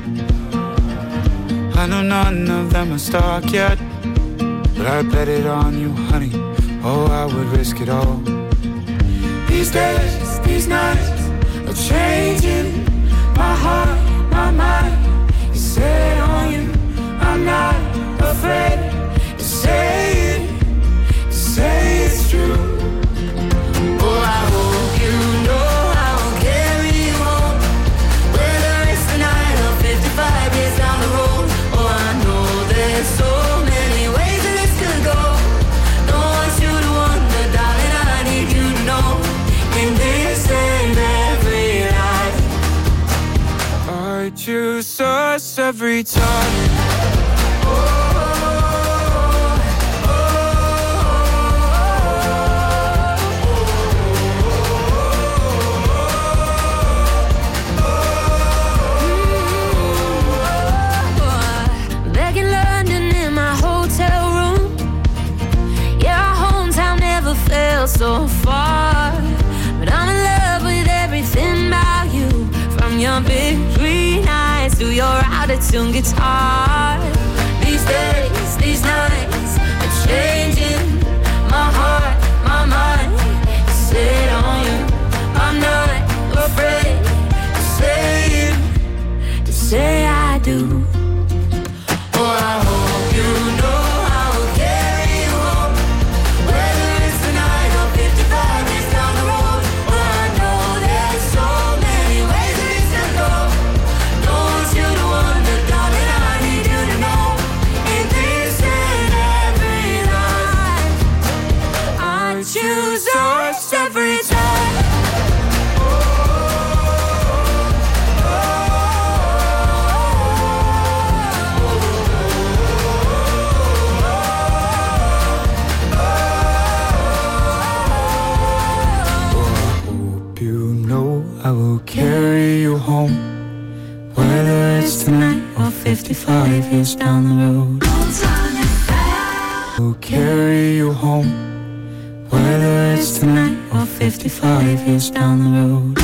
I know none of them are stuck yet, but I bet it on you, honey. Oh, I would risk it all. These days, these nights are changing. My heart, my mind is set on you. I'm not afraid to say it, to say it's true. Oh, I hope you know I'll carry you home, whether it's tonight or 55 years down the road. Oh, I know there's so many ways that this could go. Don't want you to wonder, darling, I need you to know. In this and every life, I choose us every time. Back in London in my hotel room, yeah, our hometown never felt so far. But I'm in love with everything about you, from your big green eyes to your out-of-tune guitar. These days, these nights are changing. My heart, my mind is set on you. I'm not afraid to say it, to say I do. Oh, I hope you know I'll carry you home, whether it's tonight or 55 years down the road. Oh, I know there's so many ways that it could go. Don't want you to wonder, darling, I need you to know. In this and every life, I choose us every time. I will carry you home, whether it's tonight or 55 years down the road. I will carry you home, whether it's tonight or 55 years down the road.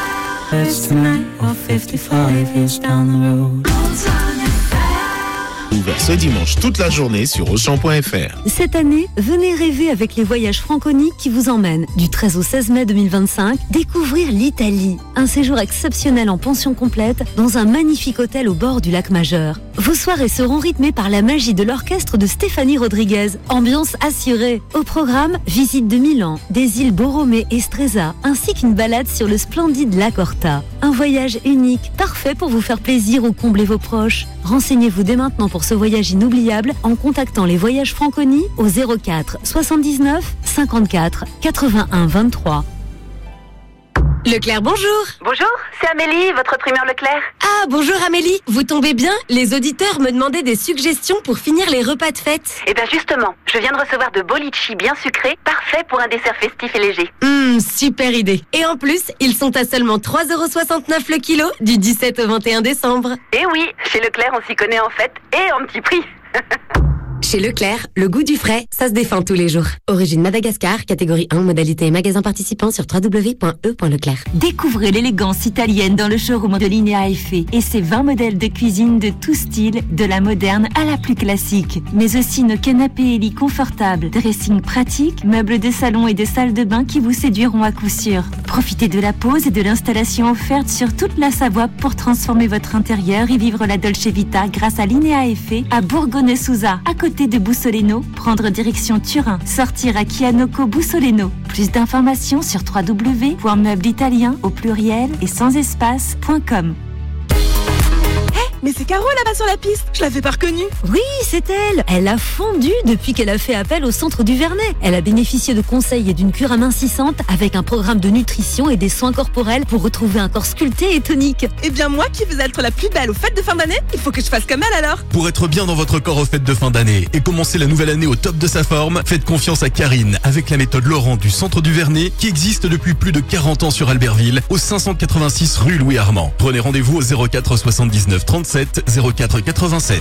It's tonight or 55 years down the road. Ouvert ce dimanche toute la journée sur Auchan.fr. Cette année, venez rêver avec les voyages Franconi qui vous emmènent du 13 au 16 mai 2025 découvrir l'Italie. Un séjour exceptionnel en pension complète dans un magnifique hôtel au bord du lac Majeur. Vos soirées seront rythmées par la magie de l'orchestre de Stéphanie Rodriguez. Ambiance assurée. Au programme, visite de Milan, des îles Borromée et Stresa, ainsi qu'une balade sur le splendide lac Horta. Un voyage unique, parfait pour vous faire plaisir ou combler vos proches. Renseignez-vous dès maintenant pour ce voyage inoubliable en contactant les Voyages Franconi au 04 79 54 81 23. Leclerc, bonjour. Bonjour, c'est Amélie, votre primeur Leclerc. Ah, bonjour Amélie. Vous tombez bien? Les auditeurs me demandaient des suggestions pour finir les repas de fête. Eh bien justement, je viens de recevoir de beaux litchis bien sucrés, parfaits pour un dessert festif et léger. Super idée. Et en plus, ils sont à seulement 3,69€ le kilo du 17 au 21 décembre. Eh oui, chez Leclerc, on s'y connaît en fait, et en petit prix. Chez Leclerc, le goût du frais, ça se défend tous les jours. Origine Madagascar, catégorie 1, modalité et magasin participant sur www.e.leclerc. Découvrez l'élégance italienne dans le showroom de Linea Effet et ses 20 modèles de cuisine de tout style, de la moderne à la plus classique. Mais aussi nos canapés et lits confortables, dressing pratique, meubles de salon et de salle de bain qui vous séduiront à coup sûr. Profitez de la pause et de l'installation offerte sur toute la Savoie pour transformer votre intérieur et vivre la Dolce Vita grâce à Linea Effet à Bourgogne-Souza, à côté de Bussoleno, prendre direction Turin, sortir à Chianoco Bussoleno. Plus d'informations sur www.meubleitalien au pluriel et sans espace.com. Mais c'est Caro là-bas sur la piste, je l'avais pas reconnue. Oui, c'est elle. Elle a fondu depuis qu'elle a fait appel au centre du Vernet. Elle a bénéficié de conseils et d'une cure amincissante avec un programme de nutrition et des soins corporels pour retrouver un corps sculpté et tonique. Eh bien moi qui veux être la plus belle aux fêtes de fin d'année, il faut que je fasse comme elle alors. Pour être bien dans votre corps aux fêtes de fin d'année et commencer la nouvelle année au top de sa forme, faites confiance à Karine avec la méthode Laurent du centre du Vernet qui existe depuis plus de 40 ans sur Albertville au 586 rue Louis Armand. Prenez rendez-vous au 04 79 37 04 87.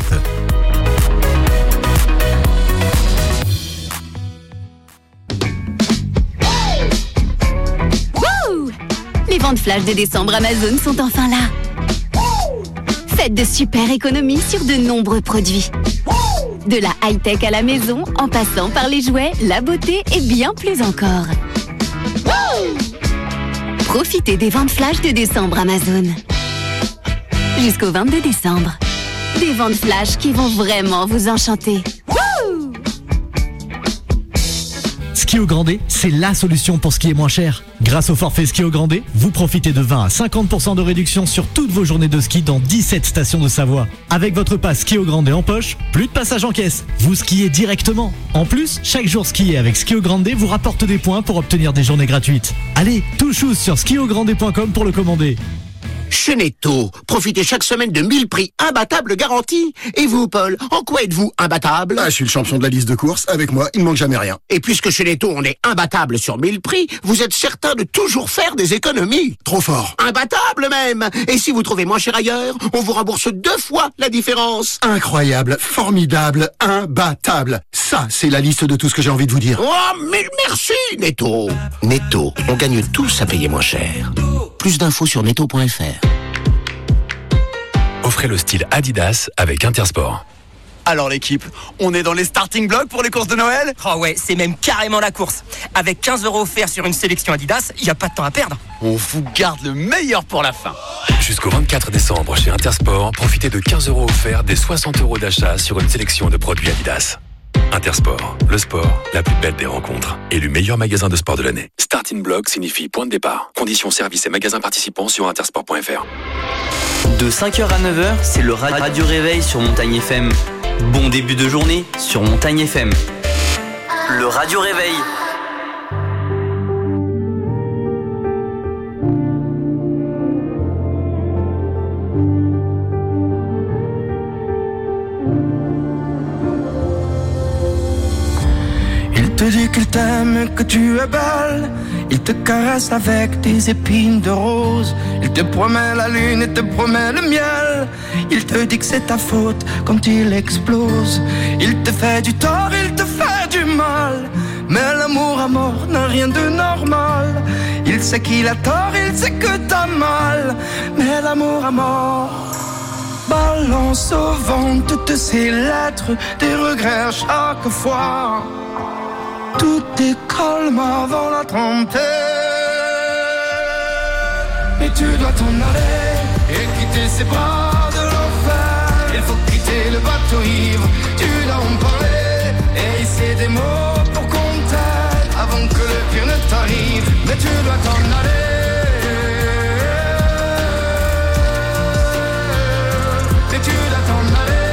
Wouh! Les ventes flash de décembre Amazon sont enfin là. Faites de super économies sur de nombreux produits. De la high-tech à la maison, en passant par les jouets, la beauté et bien plus encore. Profitez des ventes flash de décembre Amazon. Jusqu'au 22 décembre. Des ventes flash qui vont vraiment vous enchanter. Wouh! Ski au Grandé, c'est la solution pour skier moins cher. Grâce au forfait Ski au Grandé, vous profitez de 20 à 50% de réduction sur toutes vos journées de ski dans 17 stations de Savoie. Avec votre pass Ski au Grandé en poche, plus de passage en caisse. Vous skiez directement. En plus, chaque jour skié avec Ski au Grandé vous rapporte des points pour obtenir des journées gratuites. Allez, tout chose sur skiograndé.com pour le commander. Chez Netto, profitez chaque semaine de 1000 prix imbattables garantis. Et vous, Paul, en quoi êtes-vous imbattable? Je suis le champion de la liste de courses. Avec moi, il ne manque jamais rien. Et puisque chez Netto, on est imbattable sur 1000 prix, vous êtes certain de toujours faire des économies. Trop fort. Imbattable même. Et si vous trouvez moins cher ailleurs, on vous rembourse 2 fois la différence. Incroyable, formidable, imbattable. Ça, c'est la liste de tout ce que j'ai envie de vous dire. Oh, mais merci, Netto. Netto, on gagne tous à payer moins cher. Plus d'infos sur netto.fr. Offrez le style Adidas avec Intersport. Alors l'équipe, on est dans les starting blocks pour les courses de Noël? Oh ouais, c'est même carrément la course. Avec 15 € offerts sur une sélection Adidas, il n'y a pas de temps à perdre. On vous garde le meilleur pour la fin. Jusqu'au 24 décembre chez Intersport, profitez de 15 € offerts des 60 € d'achat sur une sélection de produits Adidas. Intersport, le sport, la plus belle des rencontres. Élu meilleur magasin de sport de l'année. Starting block signifie point de départ. Conditions, services et magasins participants sur intersport.fr. De 5h à 9h, c'est le Radio Réveil sur Montagne FM. Bon début de journée sur Montagne FM. Le Radio Réveil. Il te dit qu'il t'aime, que tu es belle. Il te caresse avec des épines de rose. Il te promet la lune et te promet le miel. Il te dit que c'est ta faute quand il explose. Il te fait du tort, il te fait du mal. Mais l'amour à mort n'a rien de normal. Il sait qu'il a tort, il sait que t'as mal. Mais l'amour à mort, Balance au vent toutes ces lettres, des regrets à chaque fois. Tout est calme avant la tempête. Mais tu dois t'en aller et quitter ces bras de l'enfer. Il faut quitter le bateau ivre, tu dois en parler et hisser des mots pour qu'on t'aide avant que le pire ne t'arrive. Mais tu dois t'en aller. Mais tu dois t'en aller.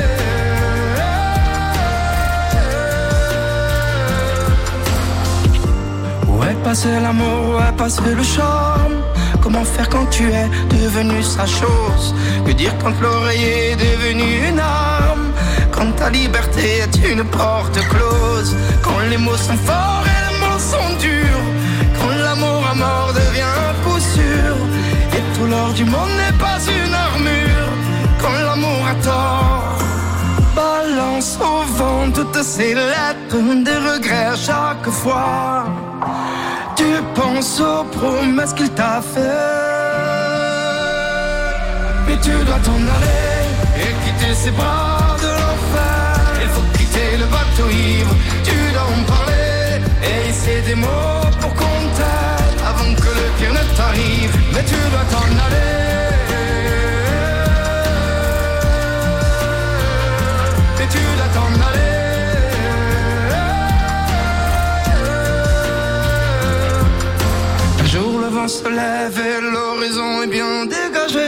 Où est passé l'amour, où est passé le charme? Comment faire quand tu es devenu sa chose? Que dire quand l'oreiller est devenu une arme? Quand ta liberté est une porte close? Quand les mots sont forts et les mots sont durs? Quand l'amour à mort devient un coup sûr? Et tout l'or du monde n'est pas une armure? Quand l'amour a tort, balance au vent toutes ces lettres, des regrets à chaque fois. Tu penses aux promesses qu'il t'a fait. Mais tu dois t'en aller et quitter ces bras de l'enfer. Il faut quitter le bateau ivre, tu dois en parler et hisser des mots pour qu'on t'aide avant que le pire ne t'arrive. Mais tu dois t'en aller. Mais tu dois t'en aller. Le vent se lève et l'horizon est bien dégagé.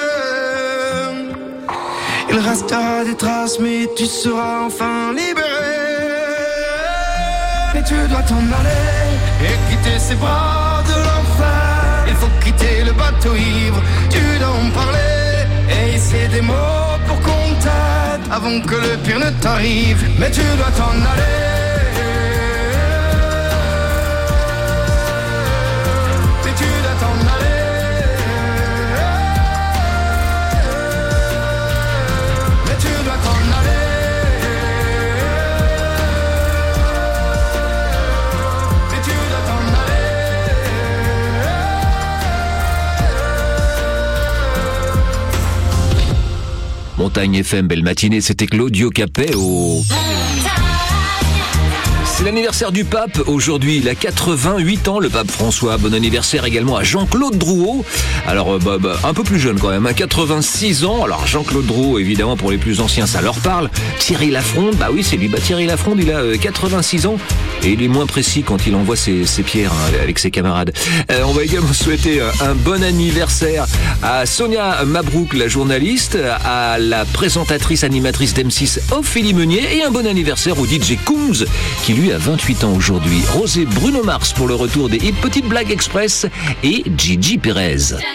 Il restera des traces mais tu seras enfin libéré. Mais tu dois t'en aller et quitter ces bras de l'enfer. Il faut quitter le bateau ivre, tu dois en parler et hisser des mots pour qu'on t'aide avant que le pire ne t'arrive. Mais tu dois t'en aller. Montagne FM, belle matinée, c'était Claudio Capéo. C'est l'anniversaire du pape. Aujourd'hui, il a 88 ans, le pape François. Bon anniversaire également à Jean-Claude Drouot. Alors, un peu plus jeune quand même, 86 ans. Alors, Jean-Claude Drouot, évidemment, pour les plus anciens, ça leur parle. Thierry Lafronde, bah oui, c'est lui. Thierry Lafronde, il a 86 ans. Et il est moins précis quand il envoie ses pierres avec ses camarades. On va également souhaiter un bon anniversaire à Sonia Mabrouk, la journaliste, à la présentatrice animatrice d'M6, Ophélie Meunier, et un bon anniversaire au DJ Coombs, qui lui a 28 ans aujourd'hui. Rosé Bruno Mars pour le retour des hits Petite Blague Express et Gigi Perez.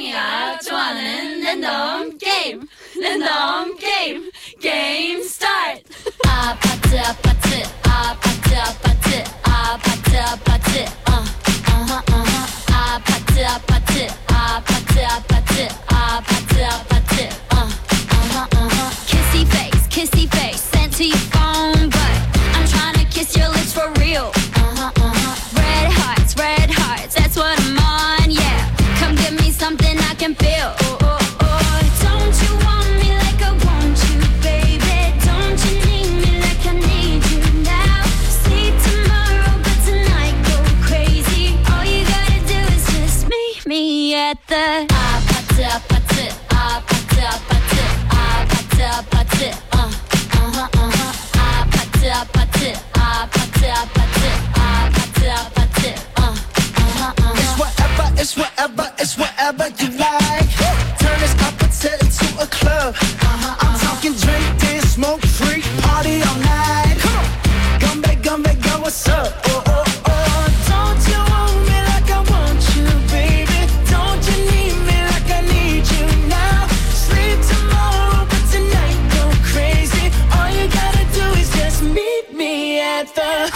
Game start. Kissy face, sent to your phone, but I'm trying to kiss your lips for real. Red hearts, that's what I'm on, yeah. Come give me something I can feel. Don't you want me like I want you, baby? Don't you need me like I need you now? See tomorrow, but tonight go crazy. All you gotta do is just meet me at the It's whatever you like. Turn this opposite into a club. I'm talking drink, dance, smoke, freak, party all night. Come on, come back, girl, what's up? Don't you want me like I want you, baby? Don't you need me like I need you now? Sleep tomorrow, but tonight go crazy. All you gotta do is just meet me at the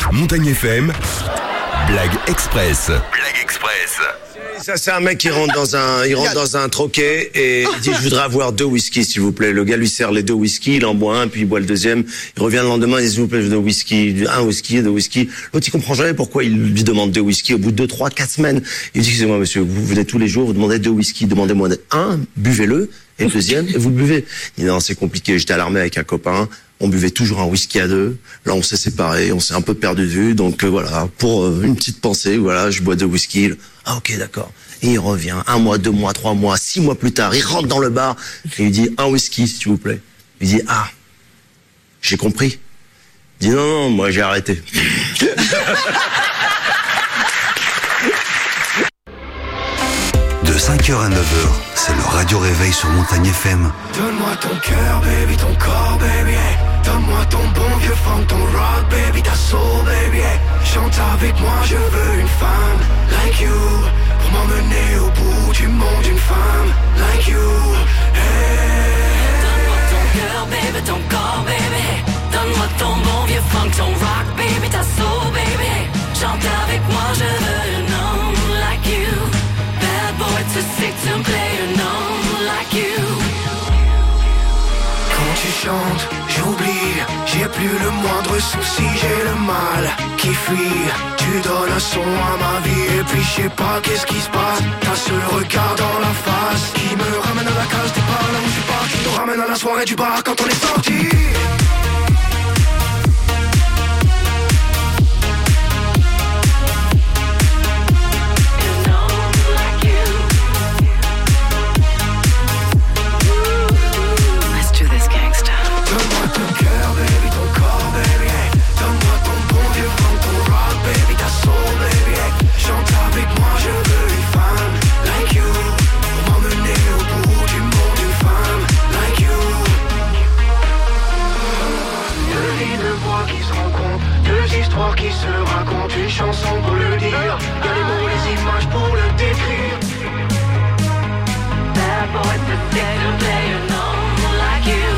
Montagne FM, Blague Express. Blague Express. Ça, c'est un mec qui rentre dans un troquet et il dit, je voudrais avoir 2 whisky, s'il vous plaît. Le gars lui sert les 2 whisky, il en boit un, puis il boit le deuxième. Il revient le lendemain, il dit, s'il vous plaît, 2 whisky, 1 whisky, 2 whisky. L'autre, il comprend jamais pourquoi il lui demande 2 whisky au bout de 2, 3, 4 semaines. Il dit, excusez-moi, monsieur, vous venez tous les jours, vous demandez 2 whisky, demandez-moi un, buvez-le, et le deuxième, et vous le buvez. Il dit, non, c'est compliqué, j'étais à l'armée avec un copain. On buvait toujours un whisky à 2. Là, on s'est séparés, on s'est un peu perdu de vue. Donc voilà, pour une petite pensée, voilà, je bois 2 whisky. Ah ok, d'accord. Et il revient 1 mois, 2 mois, 3 mois, 6 mois plus tard, il rentre dans le bar et il dit 1 whisky, s'il vous plaît. Il dit ah, j'ai compris. Il dit non, moi j'ai arrêté. De 5h à 9h, c'est le Radio Réveil sur Montagne FM. Donne-moi ton cœur, baby, ton corps, baby, hey. Donne-moi ton bon vieux funk, ton rock, baby, ta soul, baby, hey. Chante avec moi, je veux une femme like you, pour m'emmener au bout du monde, une femme like you, hey. Donne-moi ton cœur, baby, ton corps, baby, hey. Donne-moi ton bon vieux funk, ton rock, baby, ta soul, baby, hey. Chante avec moi, je veux un homme like you. Bad boy to sick to play an homme like you. Quand tu chantes, j'oublie, j'ai plus le moindre souci, j'ai le mal qui fuit. Tu donnes un son à ma vie et puis je sais pas qu'est-ce qui se passe. T'as ce regard dans la face qui me ramène à la case départ, là où je suis pas, qui nous ramène à la soirée du bar quand on est sorti. Qui se raconte une chanson pour le dire. Y'a les mots, les images pour le décrire. Bad boy to sick to play an homme like you.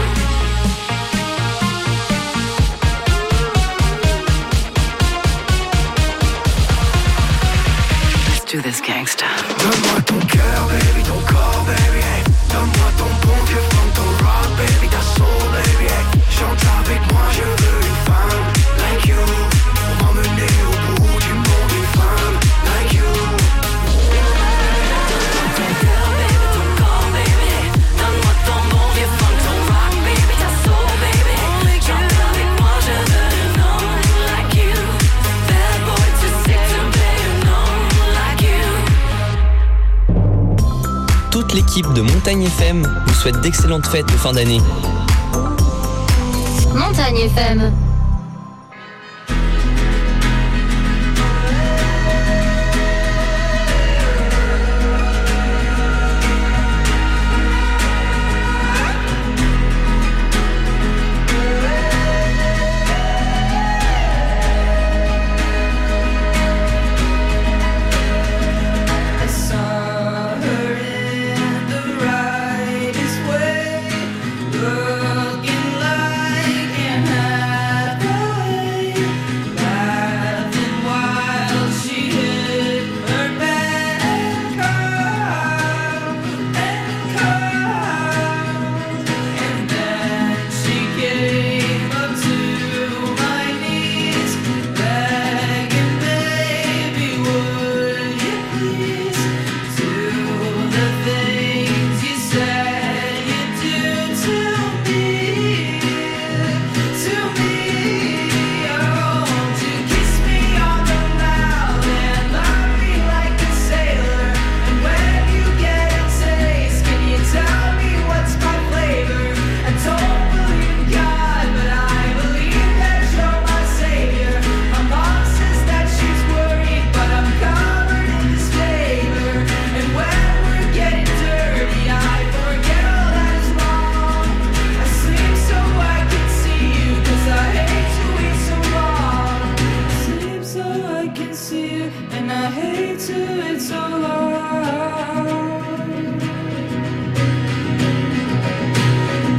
Let's do this gangsta. Donne-moi ton cœur, baby, ton corps, baby, hey. Donne-moi ton bon vieux funk, ton rock, baby, ta soul, baby, hey. Chante avec moi, je veux une femme like you, pour m'emmener au bout du monde, une femme like you. Donne-moi ton cœur, baby, ton corps, baby. Donne-moi ton bon vieux funk, ton rock, baby, ta soul, baby. Chante avec moi, je veux un homme like you. Bad boy to sick to play an homme like you. Toute l'équipe de Montagne FM vous souhaite d'excellentes fêtes de fin d'année. Montagne FM.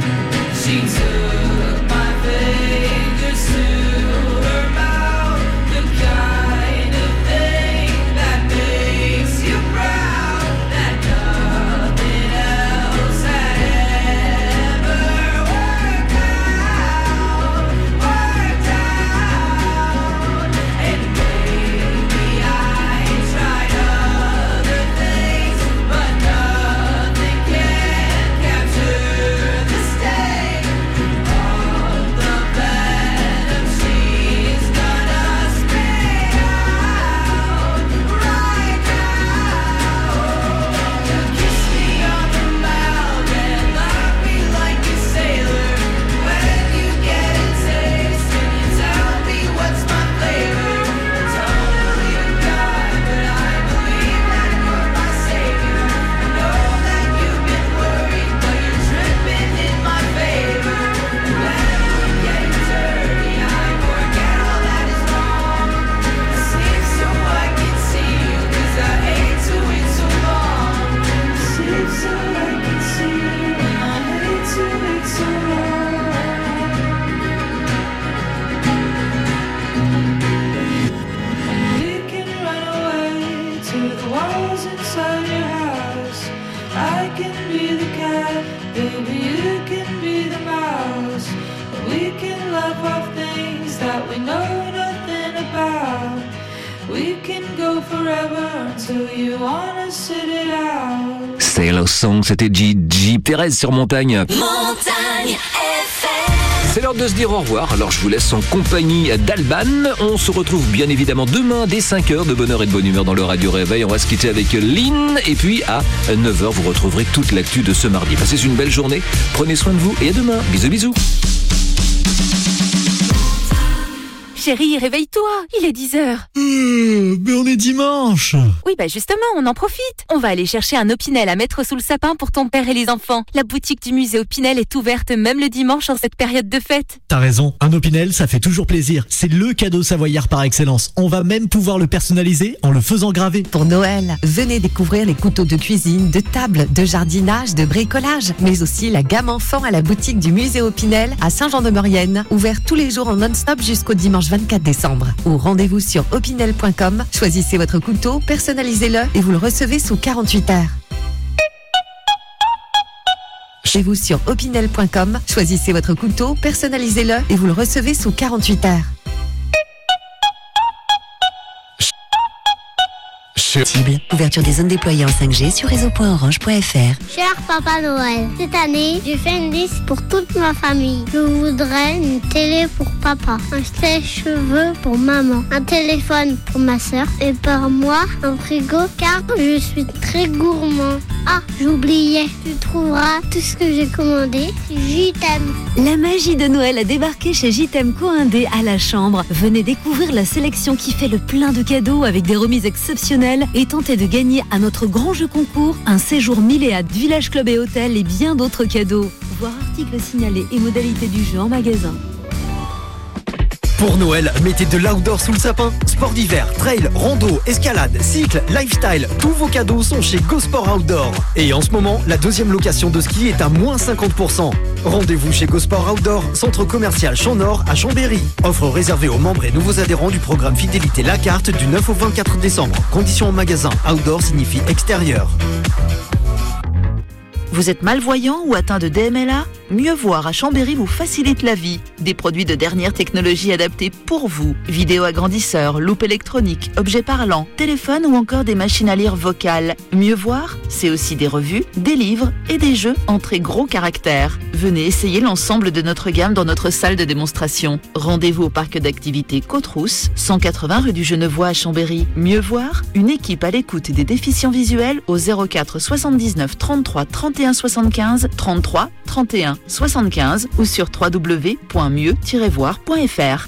She took my fingers to her mouth. We can go forever until you wanna sit it out. Sailor Song, c'était Gigi. Thérèse sur Montagne. Montagne FM. C'est l'heure de se dire au revoir, alors je vous laisse en compagnie d'Alban. On se retrouve bien évidemment demain dès 5h de bonne heure et de bonne humeur dans le Radio Réveil. On va se quitter avec Lynn et puis à 9h vous retrouverez toute l'actu de ce mardi. Passez une belle journée, prenez soin de vous et à demain. Bisous bisous. Chérie, réveille-toi, il est 10h. Mais on est dimanche. Oui, justement, on en profite. On va aller chercher un Opinel à mettre sous le sapin pour ton père et les enfants. La boutique du musée Opinel est ouverte même le dimanche en cette période de fête. T'as raison, un Opinel, ça fait toujours plaisir. C'est le cadeau savoyard par excellence. On va même pouvoir le personnaliser en le faisant graver. Pour Noël, venez découvrir les couteaux de cuisine, de table, de jardinage, de bricolage, mais aussi la gamme enfant à la boutique du musée Opinel à Saint-Jean-de-Maurienne, ouvert tous les jours en non-stop jusqu'au dimanche 24 décembre. Ou rendez-vous sur opinel.com, choisissez votre couteau, personnalisez-le et vous le recevez sous 48 heures. Chez vous sur opinel.com, choisissez votre couteau, personnalisez-le et vous le recevez sous 48 heures. Cible. Ouverture des zones déployées en 5G sur réseau.orange.fr. Cher Papa Noël, cette année, j'ai fait une liste pour toute ma famille. Je voudrais une télé pour papa, un sèche-cheveux pour maman, un téléphone pour ma soeur et pour moi, un frigo car je suis très gourmand. Ah, j'oubliais, tu trouveras tout ce que j'ai commandé sur JTM. La magie de Noël a débarqué chez JTM Co-Indé à la Chambre. Venez découvrir la sélection qui fait le plein de cadeaux avec des remises exceptionnelles et tentez de gagner à notre grand jeu concours un séjour Milléade, Village Club et Hôtel et bien d'autres cadeaux. Voir articles signalés et modalités du jeu en magasin. Pour Noël, mettez de l'outdoor sous le sapin. Sport d'hiver, trail, rando, escalade, cycle, lifestyle, tous vos cadeaux sont chez GoSport Outdoor. Et en ce moment, la deuxième location de ski est à moins 50%. Rendez-vous chez GoSport Outdoor, centre commercial Champ Nord à Chambéry. Offre réservée aux membres et nouveaux adhérents du programme Fidélité La Carte du 9 au 24 décembre. Conditions en magasin, outdoor signifie extérieur. Vous êtes malvoyant ou atteint de DMLA ? Mieux voir à Chambéry vous facilite la vie. Des produits de dernière technologie adaptés pour vous. Vidéo agrandisseur, loupe électronique, objets parlants, téléphone ou encore des machines à lire vocales. Mieux voir, c'est aussi des revues, des livres et des jeux en très gros caractères. Venez essayer l'ensemble de notre gamme dans notre salle de démonstration. Rendez-vous au parc d'activités Côte-Rousse, 180 rue du Genevois à Chambéry. Mieux voir, une équipe à l'écoute des déficients visuels au 04 79 33 31 75 33 31 75 ou sur www.mieux-voir.fr.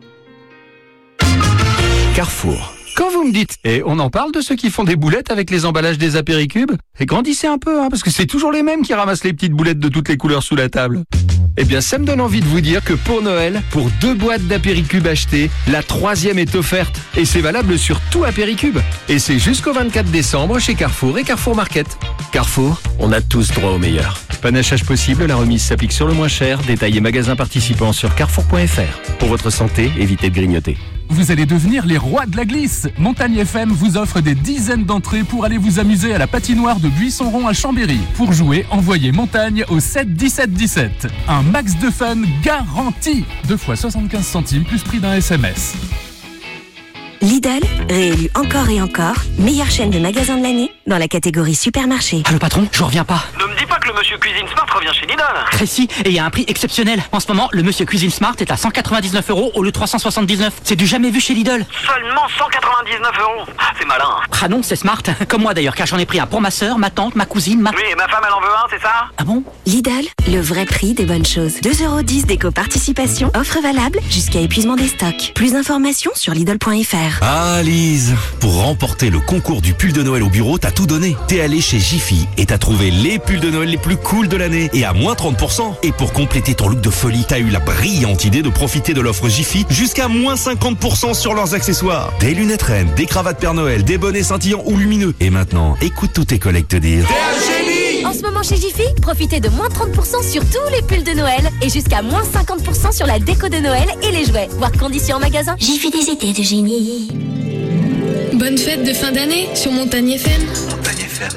Carrefour. Quand vous me dites, et on en parle de ceux qui font des boulettes avec les emballages des apéricubes, et grandissez un peu, parce que c'est toujours les mêmes qui ramassent les petites boulettes de toutes les couleurs sous la table. Eh bien, ça me donne envie de vous dire que pour Noël, pour 2 boîtes d'apéricubes achetées, la 3e est offerte. Et c'est valable sur tout apéricube. Et c'est jusqu'au 24 décembre chez Carrefour et Carrefour Market. Carrefour, on a tous droit au meilleur. Panachage possible, la remise s'applique sur le moins cher. Détails et magasins participants sur carrefour.fr. Pour votre santé, évitez de grignoter. Vous allez devenir les rois de la glisse. Montagne FM vous offre des dizaines d'entrées pour aller vous amuser à la patinoire de Buisson-Rond à Chambéry. Pour jouer, envoyez Montagne au 7 17 17. Un max de fun garanti. 2 fois 75 centimes plus prix d'un SMS. Lidl, réélu encore et encore, meilleure chaîne de magasins de l'année dans la catégorie supermarché. Ah le patron, je reviens pas. Ne me dis pas que le Monsieur Cuisine Smart revient chez Lidl. Précis, et il y a un prix exceptionnel. En ce moment, le Monsieur Cuisine Smart est à 199 € au lieu de 379. C'est du jamais vu chez Lidl. Seulement 199 €. C'est malin. Ah non, c'est smart. Comme moi d'ailleurs, car j'en ai pris un pour ma sœur, ma tante, ma cousine, Oui, et ma femme elle en veut un, c'est ça? Ah bon? Lidl, le vrai prix des bonnes choses. 2,10 € d'éco-participation, offre valable jusqu'à épuisement des stocks. Plus d'informations sur Lidl.fr. Ah Lise, pour remporter le concours du pull de Noël au bureau, t'as tout donné. T'es allé chez Jiffy et t'as trouvé les pulls de Noël les plus cool de l'année et à moins 30%. Et pour compléter ton look de folie, t'as eu la brillante idée de profiter de l'offre Jiffy jusqu'à moins 50% sur leurs accessoires. Des lunettes reines, des cravates Père Noël, des bonnets scintillants ou lumineux. Et maintenant, écoute tous tes collègues te dire... En ce moment chez Jiffy, profitez de moins 30% sur tous les pulls de Noël et jusqu'à moins 50% sur la déco de Noël et les jouets. Voir conditions en magasin. Jiffy des étés de génie. Bonne fête de fin d'année sur Montagne FM. Montagne FM.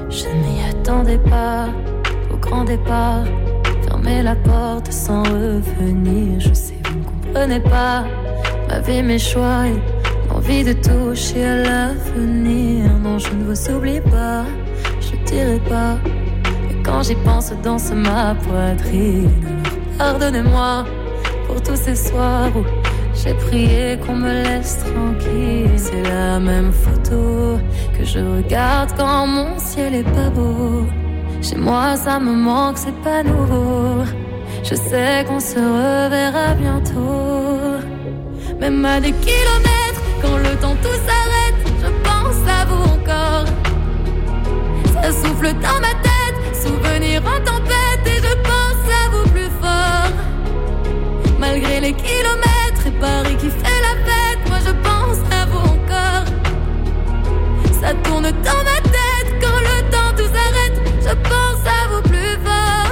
Je m'y attendais pas, au grand départ. Fermer la porte sans revenir. Je sais, vous ne comprenez pas ma vie, mes choix et l'envie de toucher à l'avenir. Non, je ne vous oublie pas, je dirai pas. Et quand j'y pense, danse ma poitrine. Alors pardonnez-moi pour tous ces soirs où j'ai prié qu'on me laisse tranquille. C'est la même photo que je regarde quand mon ciel est pas beau. Chez moi ça me manque, c'est pas nouveau. Je sais qu'on se reverra bientôt. Même à des kilomètres, quand le temps tout s'arrête, je pense à vous encore. Ça souffle dans ma tête, souvenir en tempête, et je pense à vous plus fort. Malgré les kilomètres et Paris qui fait la fête, moi je pense à vous encore. Ça tourne dans ma tête quand le temps tout s'arrête, je pense à vous plus fort.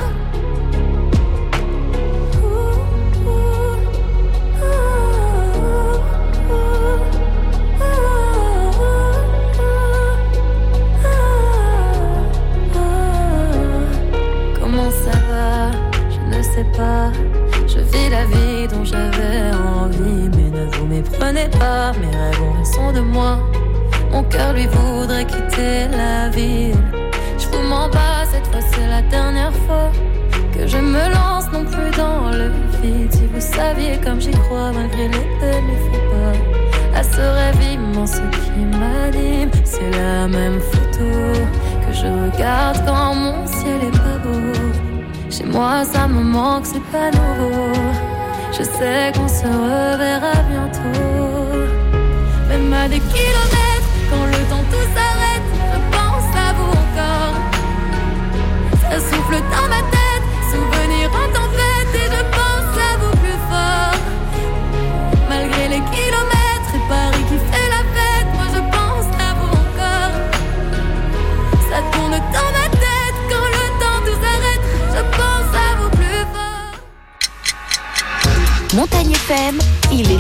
Comment ça va? Je ne sais pas. Je vis la vie dont j'avais envie, mais ne vous méprenez pas, mes rêves ont raison de moi. Mon cœur lui voudrait quitter la ville. Je vous mens pas, cette fois c'est la dernière fois que je me lance non plus dans le vide. Si vous saviez comme j'y crois, malgré les peines, les faux pas, à ce rêve immense qui m'anime. C'est la même photo que je regarde quand mon ciel est pas beau. Chez moi ça me manque, c'est pas nouveau. Je sais qu'on se reverra bientôt. Même à des kilomètres, quand le temps tout s'arrête, je pense à vous encore. Ça souffle dans ma tête, souvenir en tempête, et je pense à vous plus fort. Malgré les kilomètres et Paris qui fait la fête, moi je pense à vous encore. Ça tourne dans ma tête quand le temps tout s'arrête, je pense à vous plus fort. Montagne FM, il est